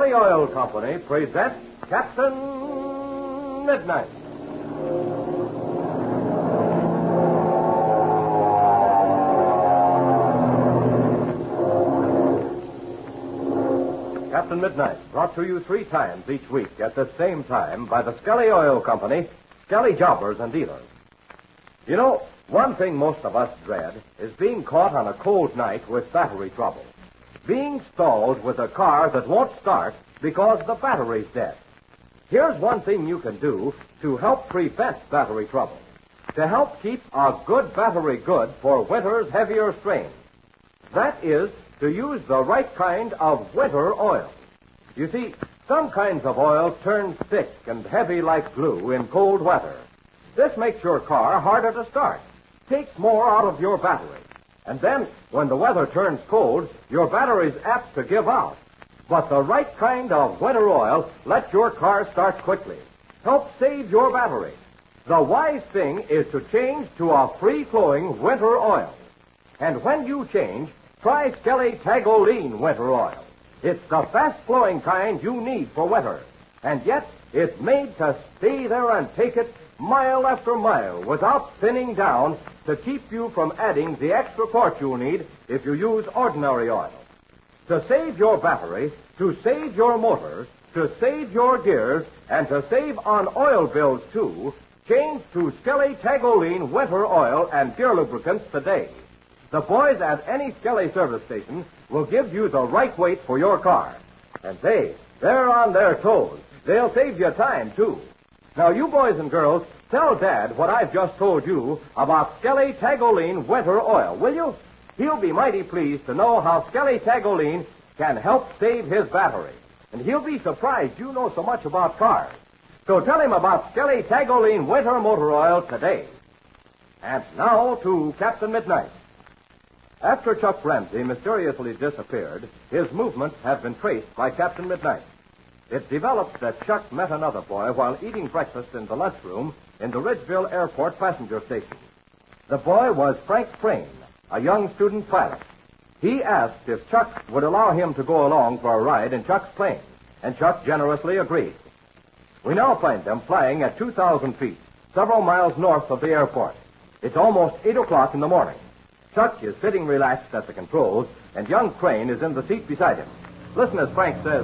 Skelly Oil Company presents Captain Midnight. Captain Midnight, brought to you 3 times each week at the same time by the Skelly Oil Company, Skelly Jobbers and Dealers. You know, one thing most of us dread is being caught on a cold night with battery trouble. Being stalled with a car that won't start because the battery's dead. Here's one thing you can do to help prevent battery trouble. To help keep a good battery good for winter's heavier strains. That is to use the right kind of winter oil. You see, some kinds of oil turn thick and heavy like glue in cold weather. This makes your car harder to start, takes more out of your battery. And then, when the weather turns cold, your battery's apt to give out. But the right kind of winter oil lets your car start quickly. Help save your battery. The wise thing is to change to a free-flowing winter oil. And when you change, try Skelly Tagoline winter oil. It's the fast-flowing kind you need for winter. And yet, it's made to stay there and take it mile after mile without thinning down to keep you from adding the extra torque you'll need if you use ordinary oil. To save your battery, to save your motors, to save your gears, and to save on oil bills, too, change to Skelly Tagoline winter oil and gear lubricants today. The boys at any Skelly service station will give you the right weight for your car. And they're on their toes. They'll save you time, too. Now, you boys and girls, tell Dad what I've just told you about Skelly Tagoline winter oil, will you? He'll be mighty pleased to know how Skelly Tagoline can help save his battery. And he'll be surprised you know so much about cars. So tell him about Skelly Tagoline winter motor oil today. And now to Captain Midnight. After Chuck Ramsey mysteriously disappeared, his movements have been traced by Captain Midnight. It developed that Chuck met another boy while eating breakfast in the lunchroom in the Ridgeville Airport passenger station. The boy was Frank Crane, a young student pilot. He asked if Chuck would allow him to go along for a ride in Chuck's plane, and Chuck generously agreed. We now find them flying at 2,000 feet, several miles north of the airport. It's almost 8 o'clock in the morning. Chuck is sitting relaxed at the controls, and young Crane is in the seat beside him. Listen as Frank says,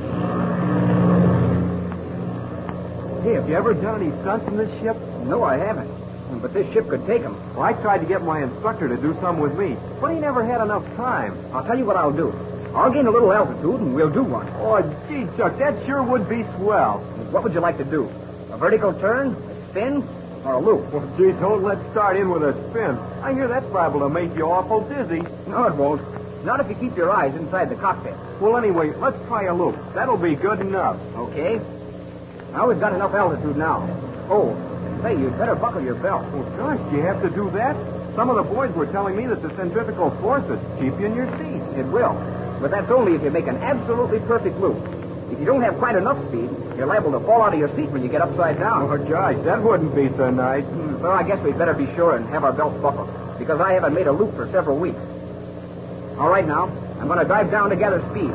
"Hey, have you ever done any stunts in this ship?" No, I haven't. But this ship could take 'em. Well, I tried to get my instructor to do some with me, but he never had enough time. I'll tell you what I'll do. I'll gain a little altitude, and we'll do one. Oh, gee, Chuck, that sure would be swell. What would you like to do? A vertical turn, a spin, or a loop? Well, gee, don't let's start in with a spin. I hear that's liable to make you awful dizzy. No, it won't. Not if you keep your eyes inside the cockpit. Well, anyway, let's try a loop. That'll be good enough. Okay. Now we've got enough altitude now. Oh, say, you'd better buckle your belt. Oh, gosh, do you have to do that? Some of the boys were telling me that the centrifugal forces keep you in your seat. It will. But that's only if you make an absolutely perfect loop. If you don't have quite enough speed, you're liable to fall out of your seat when you get upside down. Oh, gosh, that wouldn't be so nice. Well, I guess we'd better be sure and have our belts buckled, because I haven't made a loop for several weeks. All right, now, I'm going to dive down to gather speed.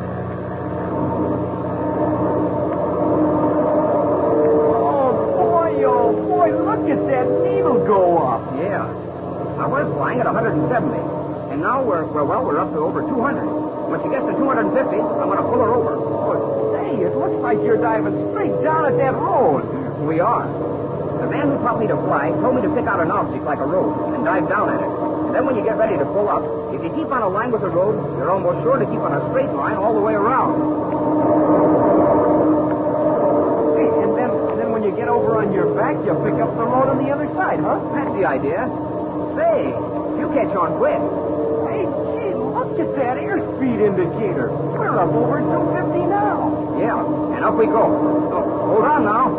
Oh, boy, look at that needle go up. Yeah. I was flying at 170, and now we're up to over 200. When she gets to 250, I'm going to pull her over. Oh, say, it looks like you're diving straight down at that road. We are. The man who taught me to fly told me to pick out an object like a road and dive down at it. And then when you get ready to pull up, if you keep on a line with the road, you're almost sure to keep on a straight line all the way around. Hey, and then when you get over on your back, you'll pick up the road on the other side, huh? That's the idea. Say, you catch on quick. Hey, gee, look at that airspeed indicator. We're up over 250 now. Yeah, and up we go. So, hold on now.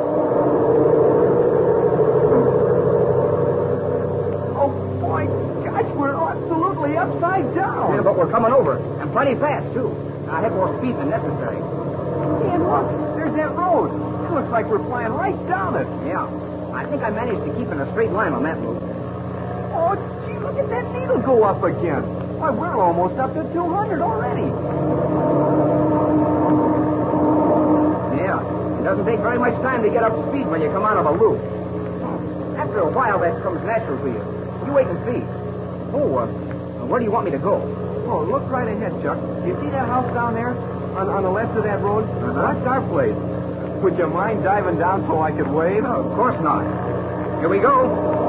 Oh, boy, gosh, we're absolutely upside down. Yeah, but we're coming over, and plenty fast, too. I have more speed than necessary. Hey, and look, there's that road. It looks like we're flying right down it. Yeah, I think I managed to keep in a straight line on that loop. Oh, gee, look at that needle go up again. Why, we're almost up to 200 already. It doesn't take very much time to get up speed when you come out of a loop. After a while, that comes natural to you. You wait and see. Oh, where do you want me to go? Oh, look right ahead, Chuck. You see that house down there? On the left of that road? That's our place. Would you mind diving down so I could wave? No, of course not. Here we go.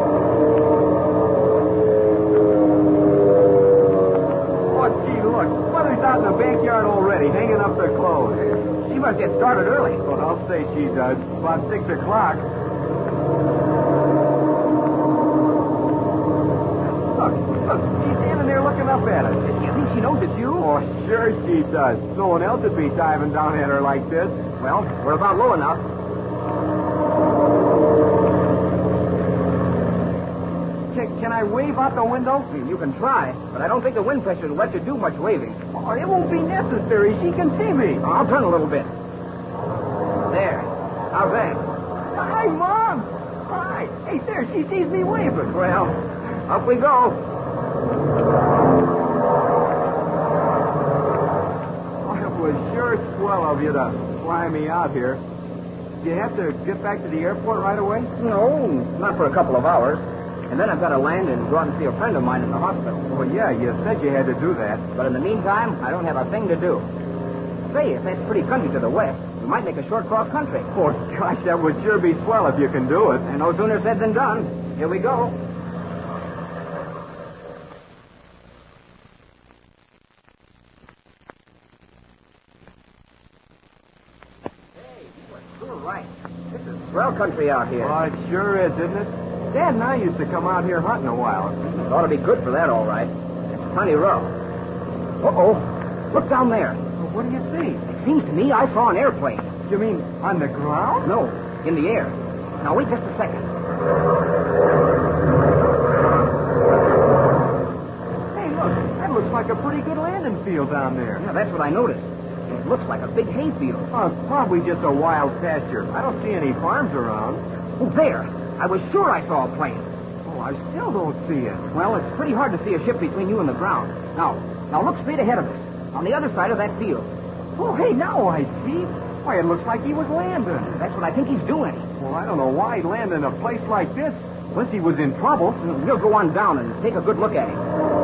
Oh, gee, look. Mother's out in the backyard already, hanging up their clothes. She must get started early. Well, I'll say she does. About 6 o'clock. Look, she's standing there looking up at us. You think she knows it's you? Oh, sure she does. No one else would be diving down at her like this. Well, we're about low enough. Can I wave out the window? You can try, but I don't think the wind pressure will let you do much waving. Oh, it won't be necessary. She can see me. I'll turn a little bit. There. How's that? Hi, Mom. Hi. Hey, there. She sees me waving. Well, up we go. Oh, it was sure swell of you to fly me out here. Do you have to get back to the airport right away? No, not for a couple of hours. And then I've got to land and go out and see a friend of mine in the hospital. Well, yeah, you said you had to do that. But in the meantime, I don't have a thing to do. Say, if that's pretty country to the west, we might make a short cross country. Oh, gosh, that would sure be swell if you can do it. And no sooner said than done. Here we go. Hey, you are sure right. This is swell country out here. Oh, it sure is, isn't it? Dad and I used to come out here hunting a while. It ought to be good for that, all right. It's plenty rough. Uh-oh. Look down there. Well, what do you see? It seems to me I saw an airplane. You mean on the ground? No, in the air. Now, wait just a second. Hey, look. That looks like a pretty good landing field down there. Yeah, that's what I noticed. And it looks like a big hayfield. Oh, it's probably just a wild pasture. I don't see any farms around. Oh, there. I was sure I saw a plane. Oh, I still don't see it. Well, it's pretty hard to see a ship between you and the ground. Now look straight ahead of us, on the other side of that field. Oh, hey, now I see. Why, it looks like he was landing. That's what I think he's doing. Well, I don't know why he'd land in a place like this, unless he was in trouble. We'll go on down and take a good look at him.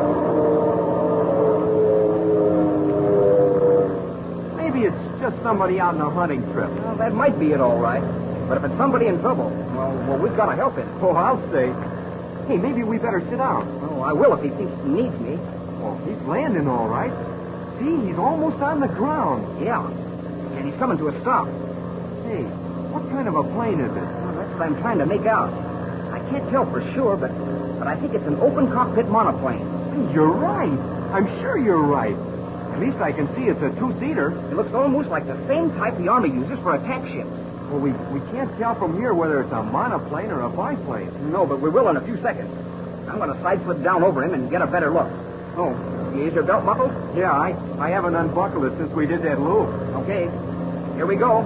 Maybe it's just somebody out on a hunting trip. Well, that might be it, all right. But if it's somebody in trouble, well, we've got to help him. Oh, I'll say. Hey, maybe we better sit down. Oh, I will if he thinks he needs me. Oh, he's landing all right. See, he's almost on the ground. Yeah. And he's coming to a stop. Hey, what kind of a plane is it? Well, that's what I'm trying to make out. I can't tell for sure, but I think it's an open cockpit monoplane. Hey, you're right. I'm sure you're right. At least I can see it's a two-seater. It looks almost like the same type the Army uses for attack ships. Well, we can't tell from here whether it's a monoplane or a biplane. No, but we will in a few seconds. I'm going to side slip down over him and get a better look. Oh, is your belt buckled? Yeah, I haven't unbuckled it since we did that loop. Okay, here we go.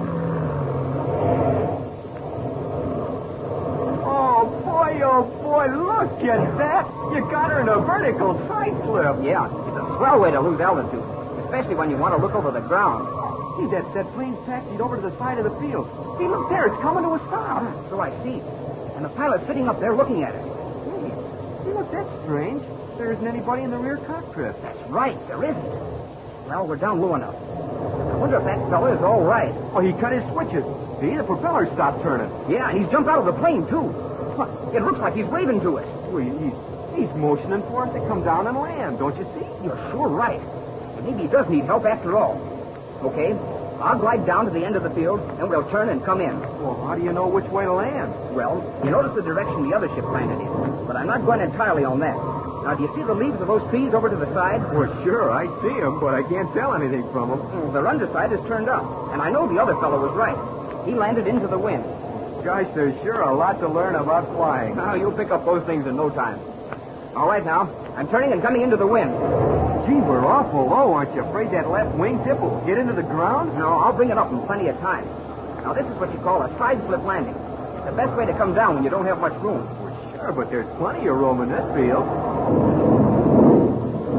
Oh, boy, look at that. You got her in a vertical side slip. Yeah, it's a swell way to lose altitude, especially when you want to look over the ground. See, that plane's taxied over to the side of the field. See, look there, it's coming to a stop. So I see. And the pilot's sitting up there looking at us. Hey, see, look, that's strange. There isn't anybody in the rear cockpit. That's right, there isn't. Well, we're down low enough. I wonder if that fella is all right. Oh, he cut his switches. See, the propeller stopped turning. Yeah, and he's jumped out of the plane, too. It looks like he's waving to us. Well, he's motioning for us to come down and land, don't you see? You're sure right. And maybe he does need help after all. Okay, I'll glide down to the end of the field, and we'll turn and come in. Well, how do you know which way to land? Well, you notice the direction the other ship landed in, but I'm not going entirely on that. Now, do you see the leaves of those trees over to the side? Well, sure, I see them, but I can't tell anything from them. Their underside is turned up, and I know the other fellow was right. He landed into the wind. Gosh, there's sure a lot to learn about flying. Now, you'll pick up those things in no time. All right, now, I'm turning and coming into the wind. Gee, we're awful low. Aren't you afraid that left wingtip will get into the ground? No, I'll bring it up in plenty of time. Now, this is what you call a side slip landing. It's the best way to come down when you don't have much room. Well, sure, but there's plenty of room in this field.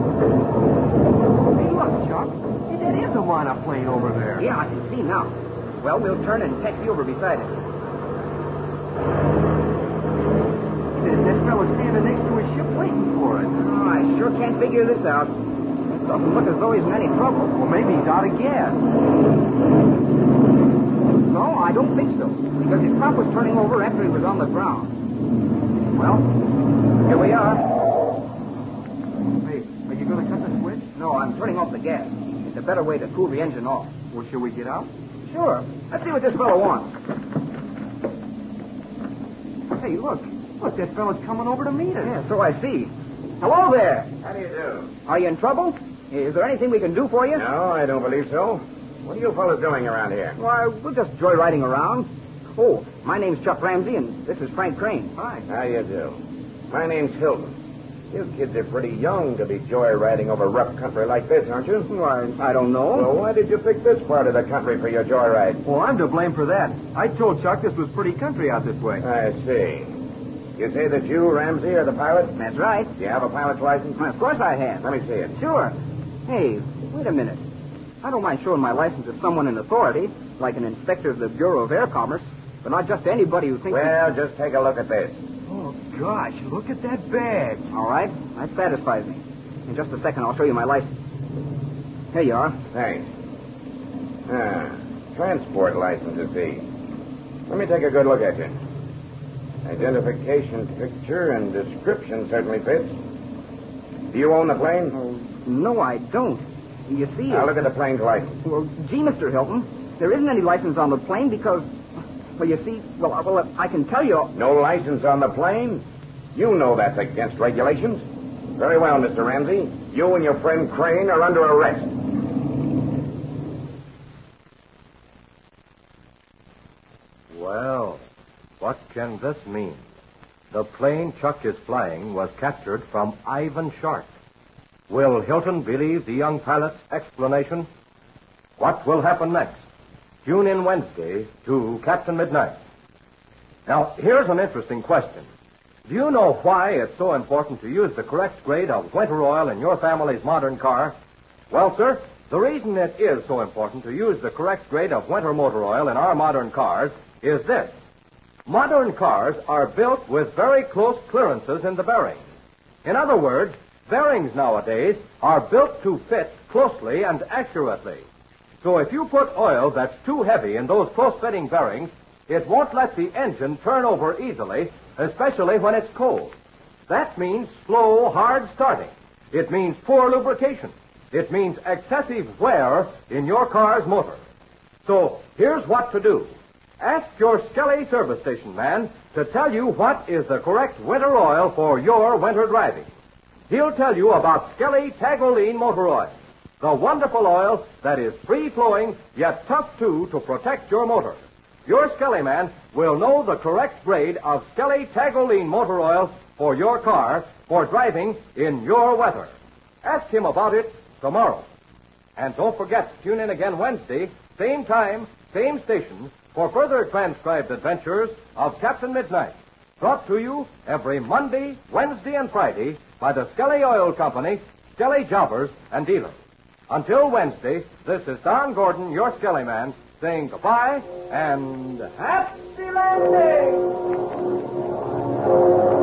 Hey, look, Chuck. Hey, that is a monoplane over there. Yeah, I can see now. Well, we'll turn and taxi over beside it. That fellow's standing next to his ship waiting for it. Oh, I sure can't figure this out. It doesn't look as though he's in any trouble. Well, maybe he's out of gas. No, I don't think so. Because his prop was turning over after he was on the ground. Well, here we are. Hey, are you going to cut the switch? No, I'm turning off the gas. It's a better way to cool the engine off. Well, shall we get out? Sure. Let's see what this fellow wants. Hey, look. Look, that fellow's coming over to meet us. Yeah, so I see. Hello there. How do you do? Are you in trouble? Is there anything we can do for you? No, I don't believe so. What are you fellas doing around here? Why, we're just joyriding around. Oh, my name's Chuck Ramsey, and this is Frank Crane. Hi. How you do? My name's Hilton. You kids are pretty young to be joyriding over rough country like this, aren't you? Why, I don't know. Well, why did you pick this part of the country for your joyride? Well, I'm to blame for that. I told Chuck this was pretty country out this way. I see. You say that you, Ramsey, are the pilot? That's right. Do you have a pilot's license? Why, of course I have. Let me see it. Sure. Hey, wait a minute. I don't mind showing my license to someone in authority, like an inspector of the Bureau of Air Commerce, but not just anybody who thinks... Well, just take a look at this. Oh, gosh, look at that bag. All right, that satisfies me. In just a second, I'll show you my license. Here you are. Thanks. Transport license, you see. Let me take a good look at you. Identification picture and description certainly fits. Do you own the plane? Oh, no, I don't. You see... Now, look at the plane's license. Well, gee, Mr. Hilton, there isn't any license on the plane because... Well, you see, well, I can tell you... No license on the plane? You know that's against regulations. Very well, Mr. Ramsey. You and your friend Crane are under arrest. Well, what can this mean? The plane Chuck is flying was captured from Ivan Shark. Will Hilton believe the young pilot's explanation? What will happen next? Tune in Wednesday to Captain Midnight. Now, here's an interesting question. Do you know why it's so important to use the correct grade of winter oil in your family's modern car? Well, sir, the reason it is so important to use the correct grade of winter motor oil in our modern cars is this. Modern cars are built with very close clearances in the bearings. In other words, bearings nowadays are built to fit closely and accurately. So if you put oil that's too heavy in those close-fitting bearings, it won't let the engine turn over easily, especially when it's cold. That means slow, hard starting. It means poor lubrication. It means excessive wear in your car's motor. So here's what to do. Ask your Skelly service station man to tell you what is the correct winter oil for your winter driving. He'll tell you about Skelly Tagoline motor oil, the wonderful oil that is free-flowing yet tough, too, to protect your motor. Your Skelly man will know the correct grade of Skelly Tagoline motor oil for your car for driving in your weather. Ask him about it tomorrow. And don't forget to tune in again Wednesday, same time, same station, for further transcribed adventures of Captain Midnight. Brought to you every Monday, Wednesday, and Friday by the Skelly Oil Company, Skelly Jobbers, and Dealers. Until Wednesday, this is Don Gordon, your Skelly man, saying goodbye and happy landing!